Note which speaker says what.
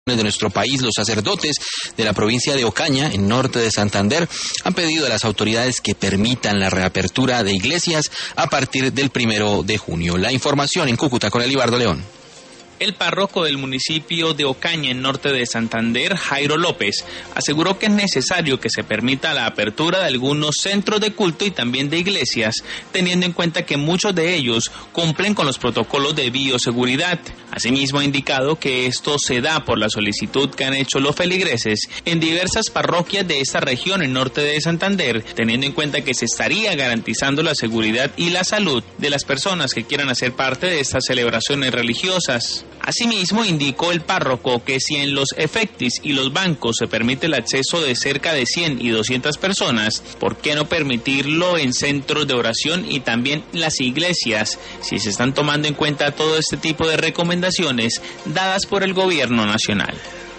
Speaker 1: de nuestro país, los sacerdotes de la provincia de Ocaña, en norte de Santander, han pedido a las autoridades que permitan la reapertura de iglesias a partir del 1 de junio. La información en Cúcuta con Elibardo León.
Speaker 2: El párroco del municipio de Ocaña, en norte de Santander, Jairo López, aseguró que es necesario que se permita la apertura de algunos centros de culto y también de iglesias, teniendo en cuenta que muchos de ellos cumplen con los protocolos de bioseguridad. Asimismo, ha indicado que esto se da por la solicitud que han hecho los feligreses en diversas parroquias de esta región, en norte de Santander, teniendo en cuenta que se estaría garantizando la seguridad y la salud de las personas que quieran hacer parte de estas celebraciones religiosas. Asimismo, indicó el párroco que si en los efectis y los bancos se permite el acceso de cerca de 100 y 200 personas, ¿por qué no permitirlo en centros de oración y también las iglesias, si se están tomando en cuenta todo este tipo de recomendaciones dadas por el gobierno nacional?